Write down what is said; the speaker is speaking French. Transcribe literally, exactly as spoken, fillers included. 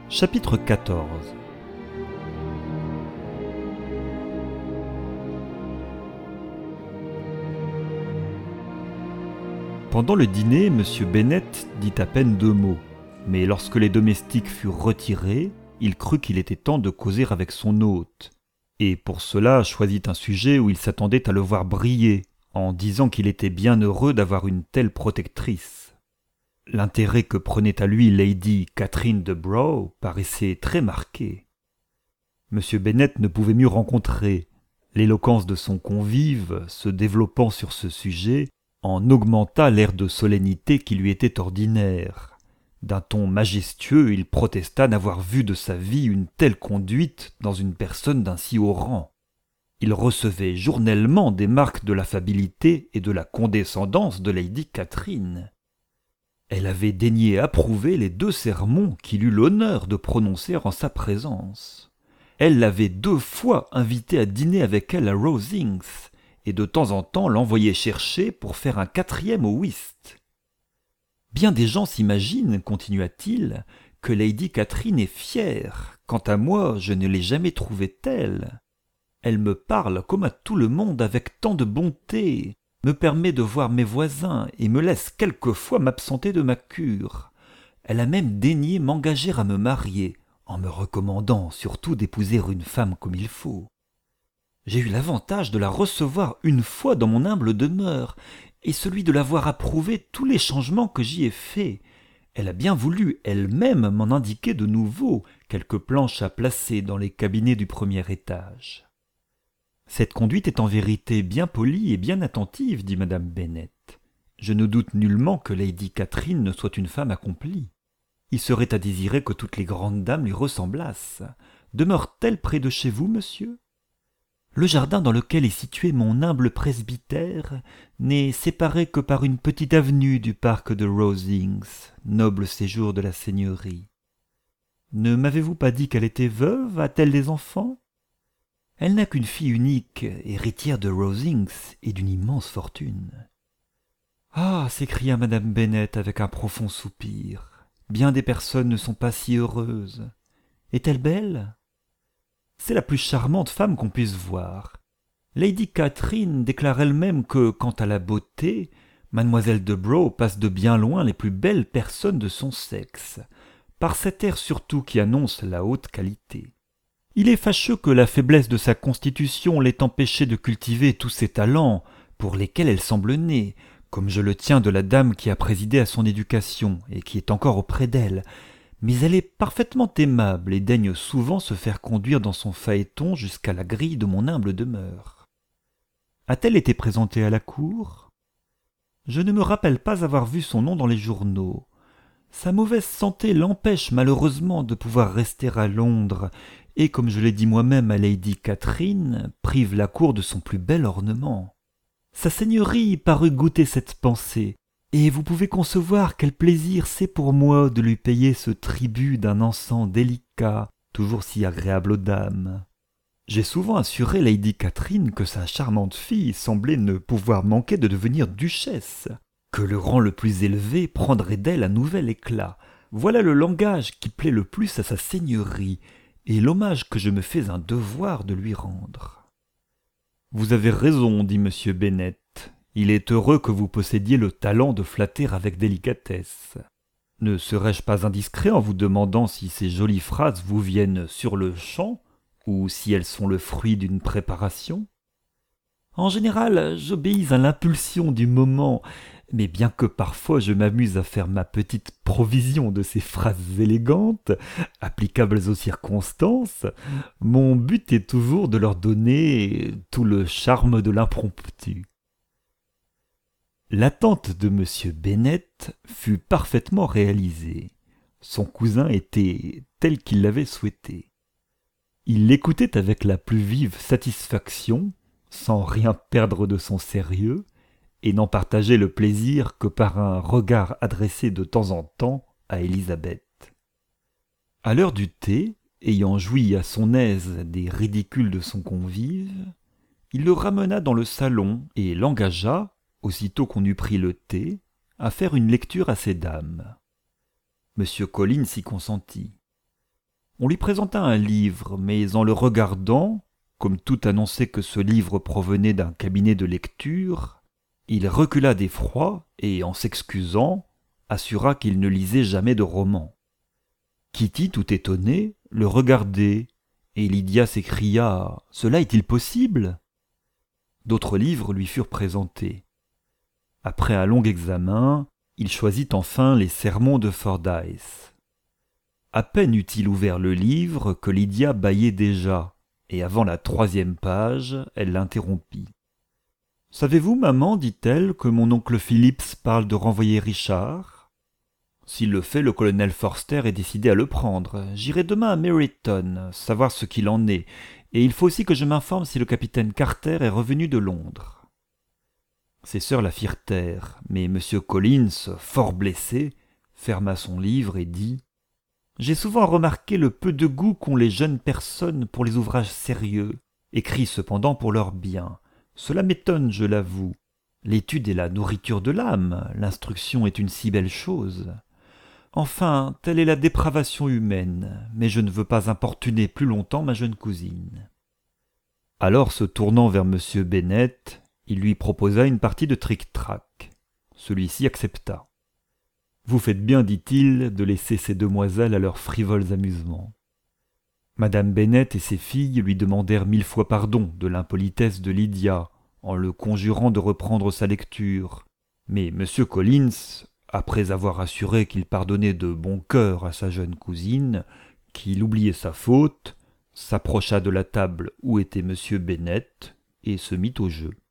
Chapitre quatorze. Pendant le dîner, M. Bennet dit à peine deux mots, mais lorsque les domestiques furent retirés, il crut qu'il était temps de causer avec son hôte, et pour cela choisit un sujet où il s'attendait à le voir briller, en disant qu'il était bien heureux d'avoir une telle protectrice. L'intérêt que prenait à lui Lady Catherine de Brough paraissait très marqué. M. Bennet ne pouvait mieux rencontrer. L'éloquence de son convive, se développant sur ce sujet, en augmenta l'air de solennité qui lui était ordinaire. D'un ton majestueux, il protesta n'avoir vu de sa vie une telle conduite dans une personne d'un si haut rang. Il recevait journellement des marques de l'affabilité et de la condescendance de Lady Catherine. Elle avait daigné approuver les deux sermons qu'il eut l'honneur de prononcer en sa présence. Elle l'avait deux fois invité à dîner avec elle à Rosings, et de temps en temps l'envoyait chercher pour faire un quatrième au whist. Bien des gens s'imaginent, continua-t-il, que Lady Catherine est fière. Quant à moi, je ne l'ai jamais trouvée telle. Elle me parle comme à tout le monde avec tant de bonté, me permet de voir mes voisins et me laisse quelquefois m'absenter de ma cure. Elle a même daigné m'engager à me marier, en me recommandant surtout d'épouser une femme comme il faut. J'ai eu l'avantage de la recevoir une fois dans mon humble demeure, et celui de l'avoir approuvé tous les changements que j'y ai faits. Elle a bien voulu elle-même m'en indiquer de nouveaux, quelques planches à placer dans les cabinets du premier étage. Cette conduite est en vérité bien polie et bien attentive, dit madame Bennet. Je ne doute nullement que Lady Catherine ne soit une femme accomplie. Il serait à désirer que toutes les grandes dames lui ressemblassent. Demeure-t-elle près de chez vous, monsieur ? Le jardin dans lequel est situé mon humble presbytère n'est séparé que par une petite avenue du parc de Rosings, noble séjour de la seigneurie. Ne m'avez-vous pas dit qu'elle était veuve ? A-t-elle des enfants ? Elle n'a qu'une fille unique, héritière de Rosings et d'une immense fortune. Ah, s'écria madame Bennet avec un profond soupir, bien des personnes ne sont pas si heureuses. Est-elle belle ? C'est la plus charmante femme qu'on puisse voir. Lady Catherine déclare elle-même que, quant à la beauté, mademoiselle de Brough passe de bien loin les plus belles personnes de son sexe, par cet air surtout qui annonce la haute qualité. Il est fâcheux que la faiblesse de sa constitution l'ait empêchée de cultiver tous ses talents, pour lesquels elle semble née, comme je le tiens de la dame qui a présidé à son éducation et qui est encore auprès d'elle, mais elle est parfaitement aimable et daigne souvent se faire conduire dans son phaéton jusqu'à la grille de mon humble demeure. A-t-elle été présentée à la cour ? Je ne me rappelle pas avoir vu son nom dans les journaux. Sa mauvaise santé l'empêche malheureusement de pouvoir rester à Londres, et comme je l'ai dit moi-même à Lady Catherine, prive la cour de son plus bel ornement. Sa seigneurie parut goûter cette pensée, et vous pouvez concevoir quel plaisir c'est pour moi de lui payer ce tribut d'un encens délicat, toujours si agréable aux dames. J'ai souvent assuré Lady Catherine que sa charmante fille semblait ne pouvoir manquer de devenir duchesse, que le rang le plus élevé prendrait d'elle un nouvel éclat. Voilà le langage qui plaît le plus à sa seigneurie, et l'hommage que je me fais un devoir de lui rendre. Vous avez raison, dit M. Bennet. Il est heureux que vous possédiez le talent de flatter avec délicatesse. Ne serais-je pas indiscret en vous demandant si ces jolies phrases vous viennent sur le champ, ou si elles sont le fruit d'une préparation ? En général, j'obéis à l'impulsion du moment, mais bien que parfois je m'amuse à faire ma petite provision de ces phrases élégantes, applicables aux circonstances, mon but est toujours de leur donner tout le charme de l'impromptu. L'attente de M. Bennet fut parfaitement réalisée. Son cousin était tel qu'il l'avait souhaité. Il l'écoutait avec la plus vive satisfaction, sans rien perdre de son sérieux, et n'en partageait le plaisir que par un regard adressé de temps en temps à Élisabeth. À l'heure du thé, ayant joui à son aise des ridicules de son convive, il le ramena dans le salon et l'engagea, aussitôt qu'on eut pris le thé, à faire une lecture à ces dames. M. Collins y consentit. On lui présenta un livre, mais en le regardant, comme tout annonçait que ce livre provenait d'un cabinet de lecture, il recula d'effroi et, en s'excusant, assura qu'il ne lisait jamais de romans. Kitty, tout étonnée, le regardait, et Lydia s'écria « Cela est-il possible ?» D'autres livres lui furent présentés. Après un long examen, il choisit enfin les Sermons de Fordyce. À peine eut-il ouvert le livre que Lydia bâillait déjà, et avant la troisième page, elle l'interrompit. « Savez-vous, maman, dit-elle, que mon oncle Phillips parle de renvoyer Richard ? S'il le fait, le colonel Forster est décidé à le prendre. J'irai demain à Meryton, savoir ce qu'il en est, et il faut aussi que je m'informe si le capitaine Carter est revenu de Londres. » Ses sœurs la firent taire, mais M. Collins, fort blessé, ferma son livre et dit « J'ai souvent remarqué le peu de goût qu'ont les jeunes personnes pour les ouvrages sérieux, écrits cependant pour leur bien. Cela m'étonne, je l'avoue. L'étude est la nourriture de l'âme, l'instruction est une si belle chose. Enfin, telle est la dépravation humaine, mais je ne veux pas importuner plus longtemps ma jeune cousine. » Alors, se tournant vers M. Bennet, il lui proposa une partie de tric-trac. Celui-ci accepta. « Vous faites bien, dit-il, de laisser ces demoiselles à leurs frivoles amusements. » Madame Bennet et ses filles lui demandèrent mille fois pardon de l'impolitesse de Lydia, en le conjurant de reprendre sa lecture. Mais M. Collins, après avoir assuré qu'il pardonnait de bon cœur à sa jeune cousine, qu'il oubliait sa faute, s'approcha de la table où était M. Bennet et se mit au jeu.